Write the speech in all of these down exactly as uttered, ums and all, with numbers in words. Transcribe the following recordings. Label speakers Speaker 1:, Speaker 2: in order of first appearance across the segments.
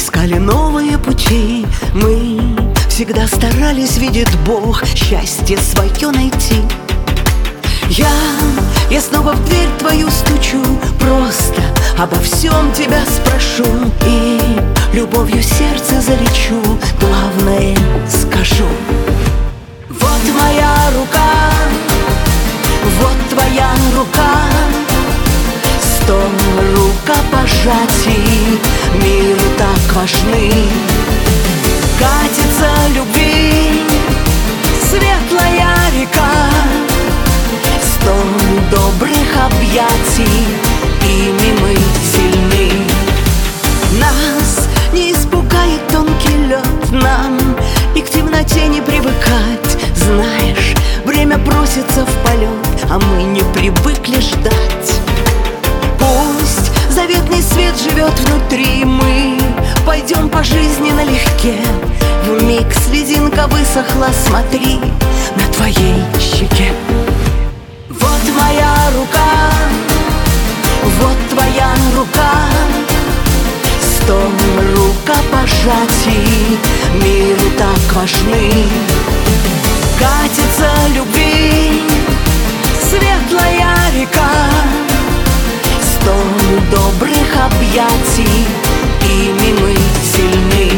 Speaker 1: искали новые пути. Мы всегда старались, видит Бог, счастье свое найти. Я, я снова в дверь твою стучу, просто обо всем тебя спрошу и любовью сердце залечу, главное скажу. Вот моя рука, вот твоя рука, сто рукопожатий миру так важны. Катится любви светлая река, сто добрых объятий, ими мы сильны. Нас не испугает тонкий лед, нам и к темноте не привыкать. Знаешь, время просится в полет, а мы не привыкли ждать. Пусть заветный свет живет внутри, мы пойдем по жизни налегке. Вмиг слезинка высохла, смотри на твоей щеке. Вот моя рука, вот твоя рука, сто рукопожатий миру так важны. Катится любви светлая река, сто добрых объятий, ими мы сильны.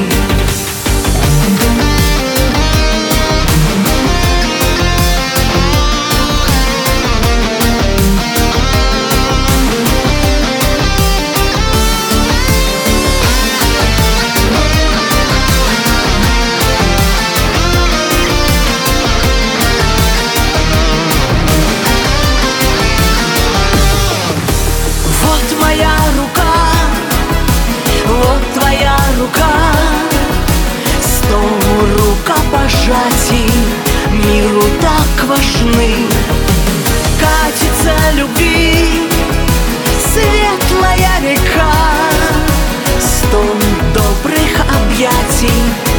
Speaker 1: Вот моя рука, вот твоя рука, сто рукопожатий миру так важны. Катится любви светлая река, сто добрых объятий